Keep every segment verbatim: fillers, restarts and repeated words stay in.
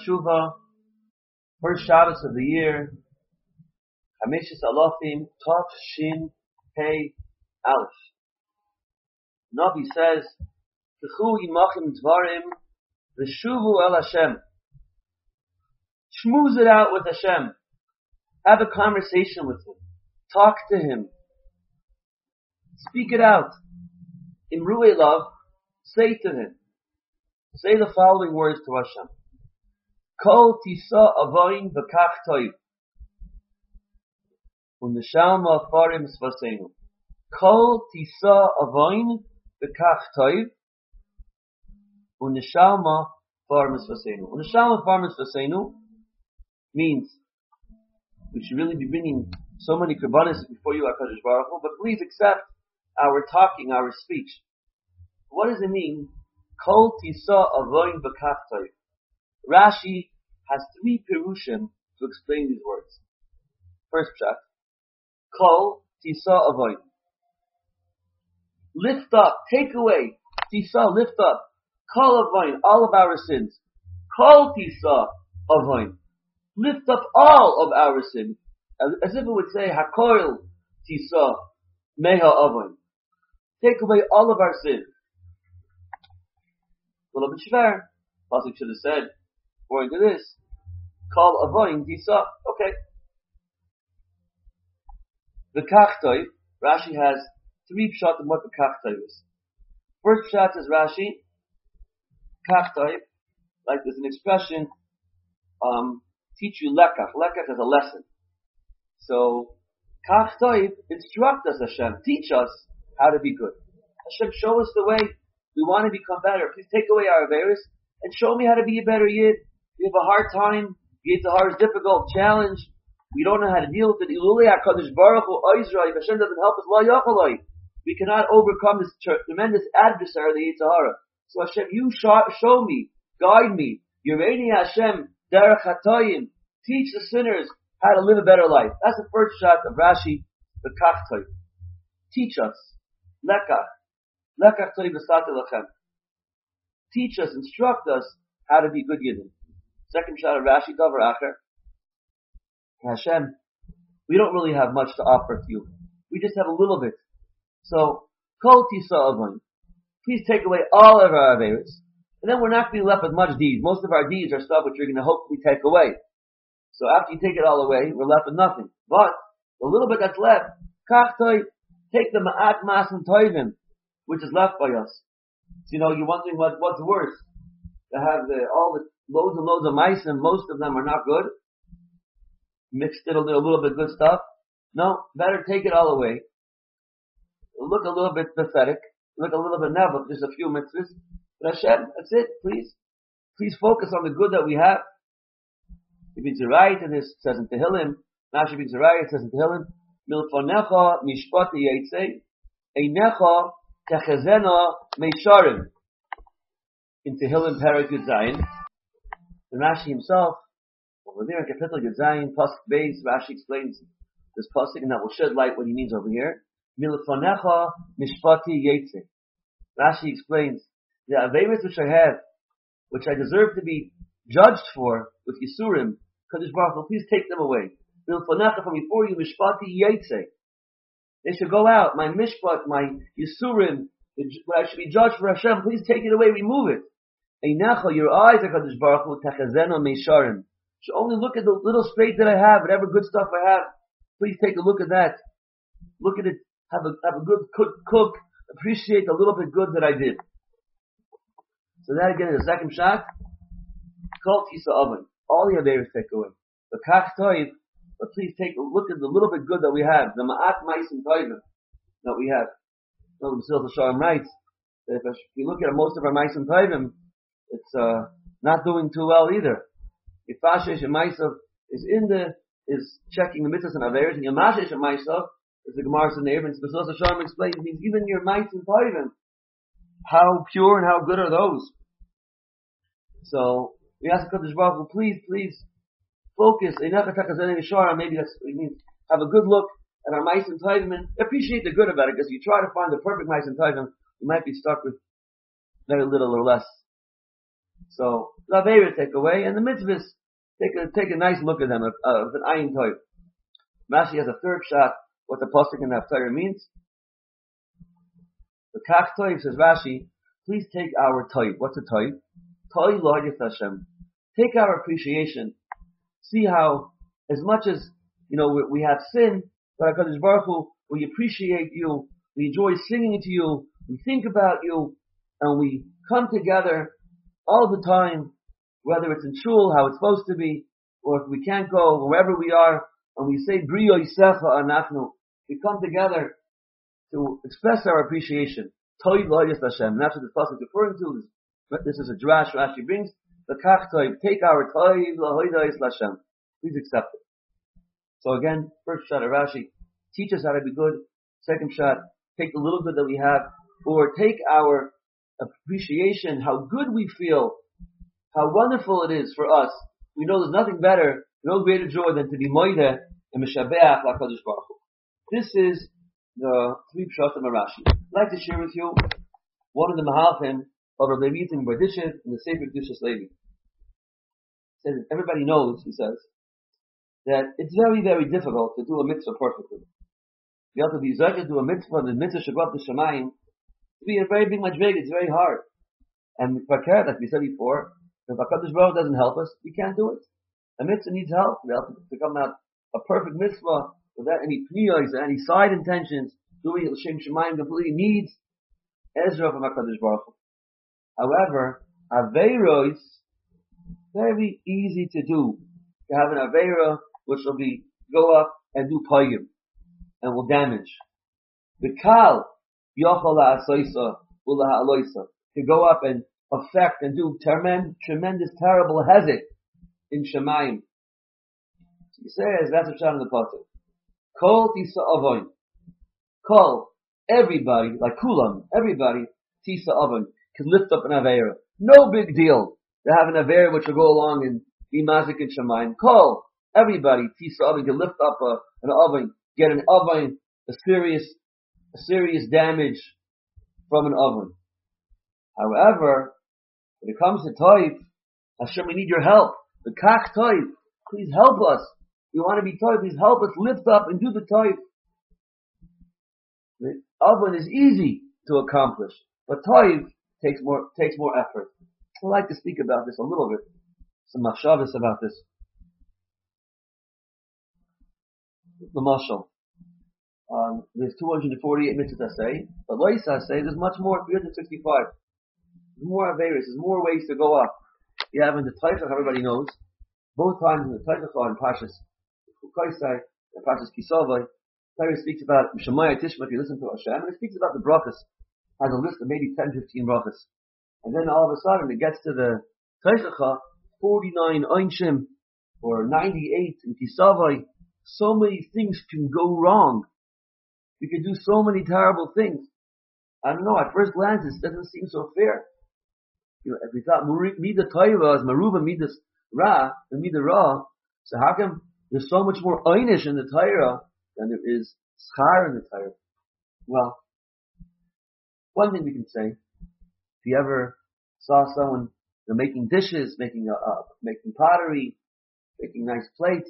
Tshuva, first Shabbos of the year, Hamishis Alofim, Tov Shin Pei Aleph. Navi says, Techu Yimachim Dvarim, Veshuvu El Hashem. Schmooze it out with Hashem. Have a conversation with Him. Talk to Him. Speak it out. In Ru'ei Love, say to Him. Say the following words to Hashem. Kol tisa avoin v'kach toiv. U'neshalma farim svaseinu. Kol tisa avoin v'kach toiv. U'neshalma farim svaseinu. U'neshalma farim svaseinu means we should really be bringing so many korbanos before you, HaKadosh Baruch Hu, but please accept our talking, our speech. What does it mean? Kol tisa avoin v'kach toiv. Rashi has three perushim to explain these words. First pshat, Kol tisa avoin. Lift up, take away. Tisa, lift up. Kol avoin, all of our sins. Kol tisa avoin. Lift up all of our sins. As, as if it would say, Hakoil tisa meha avoin. Take away all of our sins. A little bit shver. Pasuk should have said, according to this, call avoin tisa. Okay. The kachtoiv, Rashi has three pshat of what the kachtoiv is. First pshat is Rashi, kachtoiv, like there's an expression, um, teach you lekach. Lekach is a lesson. So, kachtoiv, instruct us, Hashem, teach us how to be good. Hashem, show us the way. We want to become better. Please take away our averis and show me how to be a better yid. We have a hard time. Yitzhar is difficult, challenge. We don't know how to deal with it. Ilulei HaKadosh Baruch Hu Oizra. If Hashem doesn't help us, lo yachaloi. We cannot overcome this tremendous adversary, the Yitzhara. So Hashem, you show, show me, guide me. Yereini Hashem derech hatoyim. Teach the sinners how to live a better life. That's the first shot of Rashi, the kachtoy. Teach us. Lekach. Lekach toy v'sate lachem. Teach us, instruct us how to be good yidden. Second shot of Rashi, Davar Acher. Hashem, we don't really have much to offer to you. We just have a little bit. So, Kol Tisa Avon. Please take away all of our averis. And then we're not going to be left with much deeds. Most of our deeds are stuff which you're going to hopefully take away. So after you take it all away, we're left with nothing. But, the little bit that's left, Kach Toy, take the Ma'at Masim Toivim, which is left by us. So, you know, you're wondering what, what's worse. To have the, all the loads and loads of mice, and most of them are not good. Mixed in a little, a little bit good stuff. No, better take it all away. Look a little bit pathetic. Look a little bit never, just a few mitzvahs. But Hashem, that's it, please. Please focus on the good that we have. If it's right, and it says in Tehillim, Rashi means right, it says in Tehillim, Milfonecha mishpati yeitzei, einecha techezena meisharim. In Tehillim Perek Yud Zayin, the Rashi himself, over there in Kapitel Yud Zayin, Pasuk Beis, Rashi explains this pasuk, and that will shed light what he means over here. Milfonecha mishpati yeitzei. Rashi explains the averis which I have, which I deserve to be judged for with Yisurim, Kadosh Baruch Hu, please take them away. Milfonecha, from before you, mishpati yeitzei. They should go out. My mishpat, my Yisurim, what I should be judged for Hashem, please take it away, remove it. Einecha, your eyes, HaKadosh Baruch Hu, techezena meisharim. Should only look at the little straight that I have, whatever good stuff I have. Please take a look at that. Look at it. Have a have a good cook. cook appreciate the little bit good that I did. So that again is the second shot. Kol tisa oven. All the averis take away. The kach toiv, but please take a look at the little bit good that we have. The ma'at ma'asim toivim that we have. No, the Mesilas Yesharim writes that if you look at most of our ma'asim toivim, it's uh, not doing too well either. If Fashesh and Maisav is in the, is checking the mitzvahs and averis, and Yamashesh and Maisav, as the Gemara in the Evan, the Mesilas Yesharim explains, means even your ma'asim toivim, how pure and how good are those? So, we ask HaKadosh Baruch Hu, please, please, focus, maybe that's, it means, have a good look at our ma'asim toivim, and appreciate the good about it, because if you try to find the perfect ma'asim toivim, you might be stuck with very little or less. So the Aveira take away, and the mitzvahs take a take a nice look at them of, of an ayin type. Rashi has a third shot. What the pasuk in the Haftarah means. The kach toiv, says Rashi, please take our toiv. What's a toiv? Toiv lo hadith Hashem. Take our appreciation. See how, as much as, you know, we, we have sin, but HaKadosh Baruch Hu, we appreciate you, we enjoy singing to you, we think about you, and we come together all the time, whether it's in shul, how it's supposed to be, or if we can't go, wherever we are, and we say, Brio Yisecha Anachnu, we come together to express our appreciation. Toiv lo hadith Hashem. And that's what this pasuk is referring to. This, this is a drash Rashi brings. The kach toiv, take our toiv lo hadith Hashem. Please accept it. So again, first shot of Rashi, teach us how to be good. Second shot, take the little good that we have, or take our appreciation, how good we feel, how wonderful it is for us. We know there's nothing better, no greater joy than to be moideh and mishabeach l'Hakadosh Baruch Hu. This is the three pshatim of Rashi. I'd like to share with you one of the mahalchim of Rabbi Yitzchak Berditchev in the Sefer Kedushas Levi. He says, everybody knows, he says, that it's very, very difficult to do a mitzvah perfectly. You have to be zeichet to do a mitzvah, the mitzvah shabbat b'shamayim, to be a very big madrega, it's very hard. And fakir, like we said before, if HaKadosh Baruch Hu doesn't help us, we can't do it. A mitzvah needs help. We have to come out a perfect mitzvah without any pniyos, any side intentions, doing it l'shem shemayim completely needs Ezra from HaKadosh Baruch Hu. However, aveiros, very easy to do. To have an aveira which will be go up and do payim and will damage. The kal yochal la'asoisa ula'aloisa, to go up and affect and do tremendous, tremendous, terrible hezek in shemayim. He says that's a shot in the pasuk. Kol tisa avon. Kol, everybody, like kulam, everybody, tisa avon, can lift up an aveira. No big deal to have an aveira which will go along and be mazik in shemayim. Kol, everybody, tisa avon, can lift up a, an oven, get an oven, a serious, a serious damage from an oven. However, when it comes to toiv, Hashem, we need your help. The kach toiv, please help us. You want to be toiv, please help us lift up and do the toiv. The oven is easy to accomplish, but toiv takes more takes more effort. I'd like to speak about this a little bit. Some machshavas about this. The mashal. Um, there's two hundred forty-eight mitzvahs I say, but lois I say there's much more, three hundred sixty-five. There's more averis, there's more ways to go up. You have in the Taichach, everybody knows, both times in the Taichach and Pashas Kukaisai and Pashas Kisavai, Torah speaks about Shemaya Tishma, if you listen to Hashem, and it speaks about the brachas, has a list of maybe ten, fifteen brachas. And then all of a sudden it gets to the Taichach, forty-nine Einshim, or ninety-eight in Kisavai. So many things can go wrong. You can do so many terrible things. I don't know, at first glance it doesn't seem so fair. You know, if we thought Mida Taiva is Maruba Midas Ra and Mida Ra, so how come there's so much more Einish in the Torah than there is Schar in the Torah? Well, one thing we can say, if you ever saw someone you know, making dishes, making a, uh, making pottery, making nice plates,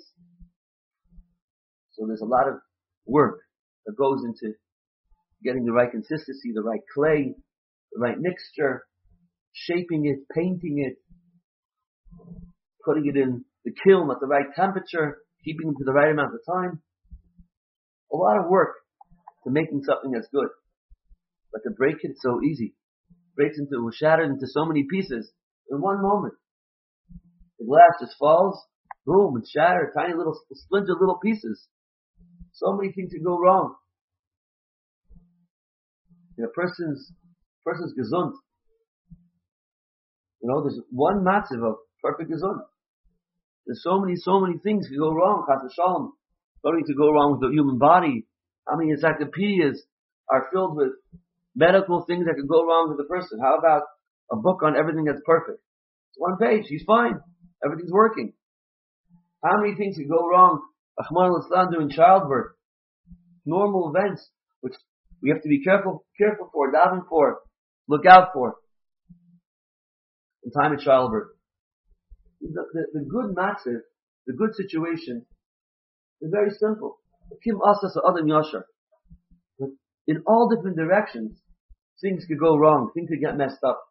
so there's a lot of work that goes into getting the right consistency, the right clay, the right mixture, shaping it, painting it, putting it in the kiln at the right temperature, keeping it to the right amount of time. A lot of work to making something that's good. But to break it, it's so easy. It breaks into, shattered into so many pieces in one moment. The glass just falls, boom, it's shattered, tiny little, splintered little pieces. So many things can go wrong. In a person's, person's gesund, you know, there's one matziv of perfect gesund. There's so many, so many things can go wrong. Chas v'shalom, something to go wrong with the human body. How many encyclopedias are filled with medical things that could go wrong with the person? How about a book on everything that's perfect? It's one page. He's fine. Everything's working. How many things can go wrong? Achman al-Islam during childbirth. Normal events, which we have to be careful, careful for, daven for, look out for. in time of childbirth. The, the, the good matzah, the good situation, is very simple. Kim asas adam yashar. But in all different directions, things could go wrong. Things could get messed up.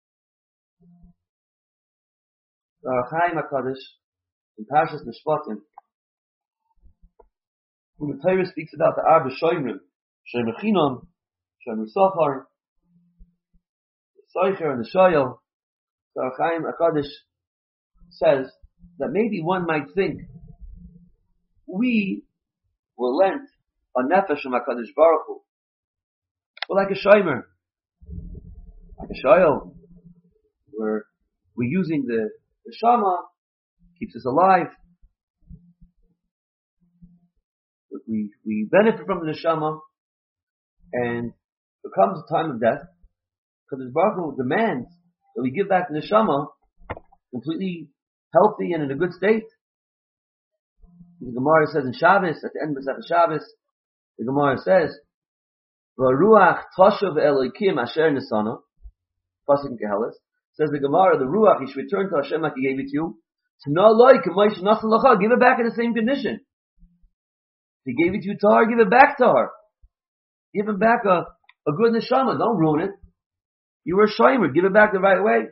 The Ohr HaChaim HaKadosh, in Parshas Mishpatim, when the Torah speaks about the Arba Shoymrim, Shomer Chinon, Shomer Sochar, the Soicher and the Shoyel, the Ohr HaChaim HaKadosh says that maybe one might think we were lent a nefesh from HaKadosh Baruch Hu. We're like a Shomer, like a Shoyel. We're, we're using the, the Shama, keeps us alive. We, we benefit from the neshama, and there comes a time of death, because Baruch Hu demands that we give back the neshama completely healthy and in a good state. The Gemara says in Shabbos, at the end of the Shabbos, the Gemara says, "V'ruach toshav Elokim asher nesana," pasuk in Kehelis, says the Gemara, the ruach, you should return to Hashem like He gave it to you. To no loy k'moish nasan lacha, give it back in the same condition. He gave it to you tahar, give it back to her. Give him back a, a good neshama. Don't ruin it. You were a shomer. Give it back the right way.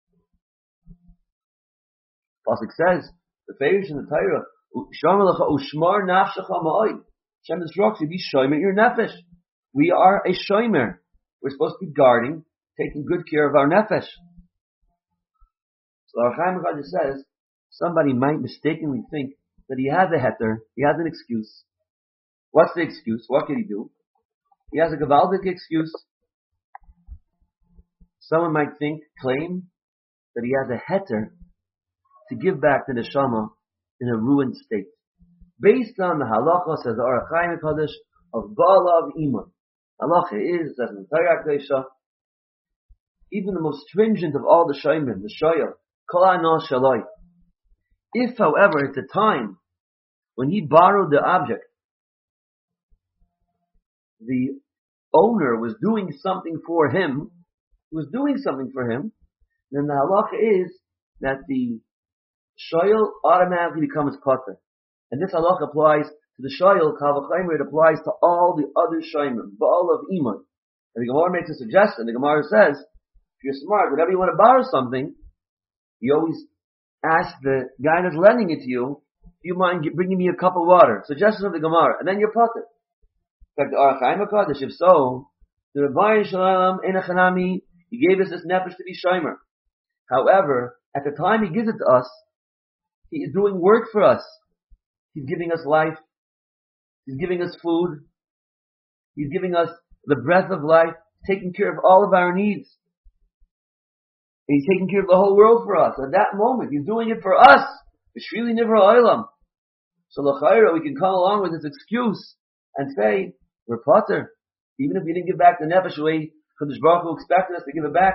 Pasuk says, the Farish in the Torah, Shomer lecha ushmar nafshecha ma'oi. Hashem instructs you, be shomer your nefesh. We are a shomer. We're supposed to be guarding, taking good care of our nefesh. So Ohr HaChaim HaKadosh says, somebody might mistakenly think that he has a heter, he has an excuse. What's the excuse? What can he do? He has a gavaldic excuse. Someone might think, claim, that he has a heter to give back the neshama in a ruined state. Based on the halacha, says the Ohr HaChaim HaKadosh, of Ba'alav Iman. Halacha is, says in the Torah Kedusha, even the most stringent of all the shaymin, the shoyel, kol ha'anah shaloi. If, however, at the time when he borrowed the object, the owner was doing something for him, was doing something for him, then the halacha is that the shoyel automatically becomes potter. And this halacha applies to the shoyel, kavachaymer, it applies to all the other shayim, ba'al of iman. And the Gemara makes a suggestion. The Gemara says, if you're smart, whenever you want to borrow something, you always ask the guy that's lending it to you, do you mind bringing me a cup of water? Suggestion of the Gemara. And then you're potter. In fact, the Ohr HaChaim HaKadosh, if so, the Rebbeinu Shalom, Enochanami, he gave us this nefesh to be shomer. However, at the time he gives it to us, he is doing work for us. He's giving us life. He's giving us food. He's giving us the breath of life, taking care of all of our needs. And he's taking care of the whole world for us. At that moment, he's doing it for us. B'shvili nivra olam. So l'chayra, we can come along with this excuse and say, we're potter. Even if we didn't give back the nefesh the way Kadosh Baruch Hu expected us to give it back.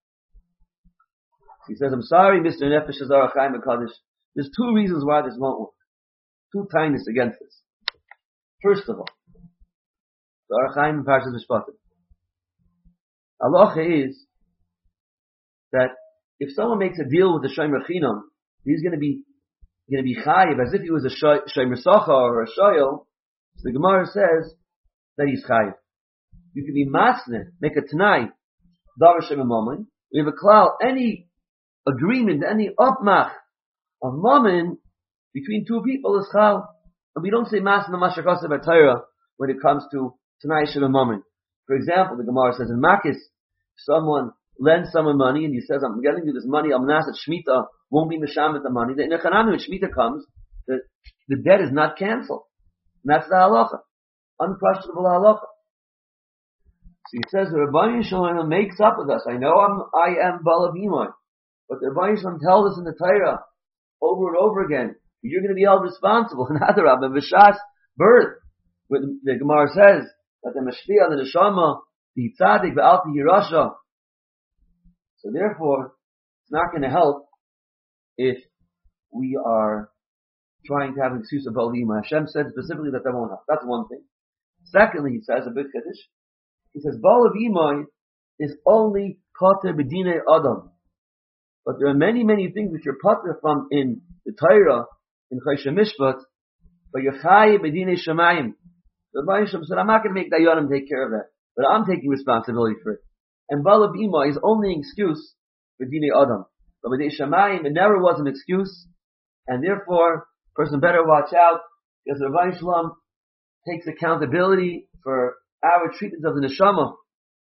He says, I'm sorry, Mister Nefesh Ohr HaChaim HaKadosh. There's two reasons why this won't work. Two tiniest against this. First of all, the Ohr HaChaim in Parshas Mishpatim. Halacha is that if someone makes a deal with the Shomer Chinam, he's going to be going to be chayiv as if he was a Shomer Sochar or a Shoyel. So the Gemara says that he's chayiv. You can be masne, make a t'nai, davar shem mammon. We have a klal, any agreement, any upmach of mammon between two people is chal. And we don't say masne mashakasa b'Torah when it comes to t'nai shem mammon. For example, the Gemara says in Makis, someone lends someone money and he says, I'm getting you this money, I'm not at Shemitah, won't be misham with the money. The Nechanami, when Shemitah comes, the, the debt is not cancelled. And that's the halacha. Unquestionable halacha. So he says the Rebbeinu Shalom makes up with us. I know I'm, I am Balav Iman, but the Rebbeinu Shalom tells us in the Torah over and over again, you're going to be held responsible. And Adarab, and Vishas birth, when the Gemara says that the Mashpia, the Neshama, the Tzadik, the Alti Yerasha. So therefore, it's not going to help if we are trying to have an excuse of Balav Iman. Hashem said specifically that that won't help. That's one thing. Secondly, he says a big Kiddush. He says, Balav Iman is only Pater B'dinei Adam. But there are many, many things which you're patur from in the Torah, in Choshen Mishpat, but you're chayiv b'dinei shamayim. The Rebbeinu Shalom said, I'm not going to make Dayanim take care of that, but I'm taking responsibility for it. And Bala B'ima is only an excuse for Dinei Adam. But b'dinei shamayim, it never was an excuse, and therefore, a person better watch out, because the Rebbeinu Shalom takes accountability for our treatment of the neshama.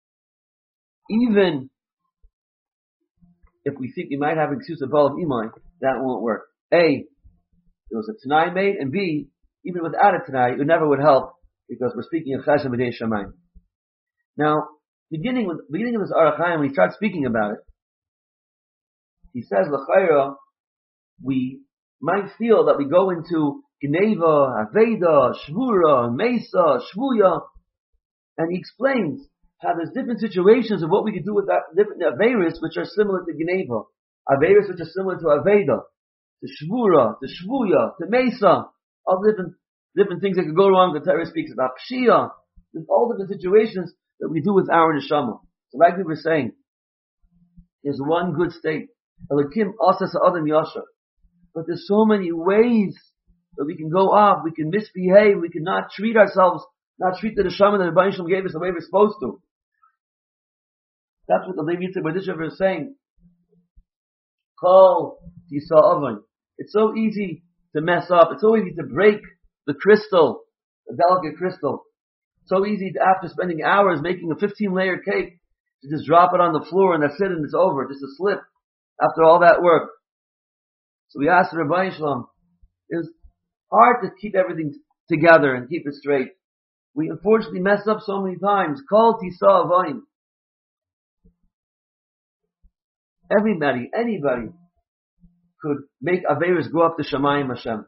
Even if we think we might have an excuse of Bala B'ima, that won't work. A, there was a Tanai made, and B, even without a Tanai, it never would help, because we're speaking of Chesed B'dei Shamayim. Now, beginning with beginning of this Orach Chaim, when he starts speaking about it, he says, L'chayra, we might feel that we go into Geneva, Aveda, Shvura, Mesa, Shvuya, and he explains how there's different situations of what we can do with that, different Averis which are similar to Geneva, Averis which are similar to Aveda, to Shvura, to Shvuya, to Mesa, all different different things that could go wrong. The Torah speaks about Pshia. There's all different situations that we do with our neshama. So like we were saying, there's one good state. Elokim asas adam yasher. But there's so many ways that we can go off, we can misbehave, we can not treat ourselves, not treat the neshama that the Rebbeinu Shalom gave us the way we're supposed to. That's what the Levi Yitzchak Berditchever is saying. Kol tisa avon. It's so easy to mess up. It's so easy to break the crystal, the delicate crystal. It's so easy to, after spending hours making a fifteen layer cake, to just drop it on the floor and that's it and it's over. Just a slip after all that work. So we asked the Rebbeinu Shalom, it's hard to keep everything together and keep it straight. We unfortunately mess up so many times. Kol tisa avon. Everybody, anybody could make Averis go up to Shamayim Hashem.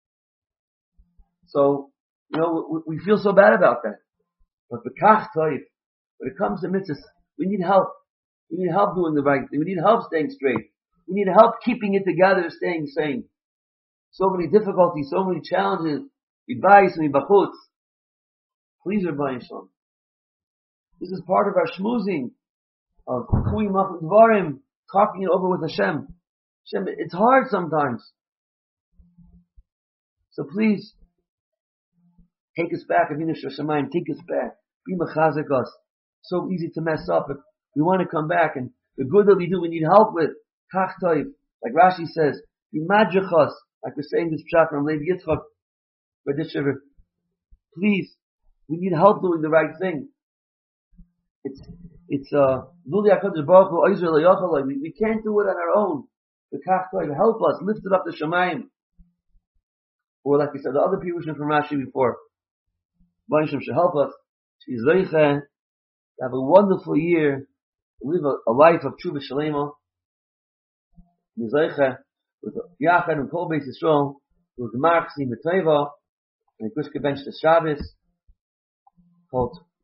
So, you know, we, we feel so bad about that. But the Kach Toif, when it comes to mitzvahs, we need help. We need help doing the right thing. We need help staying straight. We need help keeping it together, staying sane. So many difficulties, so many challenges. Midbayis and Midbachutz. Please, Rebbeinu Shalom. This is part of our shmuzing of Kuyim Machut Dvarim, talking it over with Hashem. Hashem, it's hard sometimes. So please, take us back, Avinu Shashamayim, take us back. Be mechazik us. So easy to mess up. If we want to come back, and the good that we do, we need help with. Kach toiv, like Rashi says, be madrichos, like we're saying this pshat from Levi Yitzchak Berditchever. Please, we need help doing the right thing. It's it's uh Luli HaKadosh Baruch Hu Oizer L'Yochel. We we can't do it on our own. The Kach toiv, help us, lift it up to Shamayim. Or like we said, the other people from Rashi before. Banishim should help us to have a wonderful year, to live a, a life of Tshuva Shalema, with Yachad and Kol Beis Yisrael, with the Marchsim B'Teva, and Gushke Bench the Shabbos, called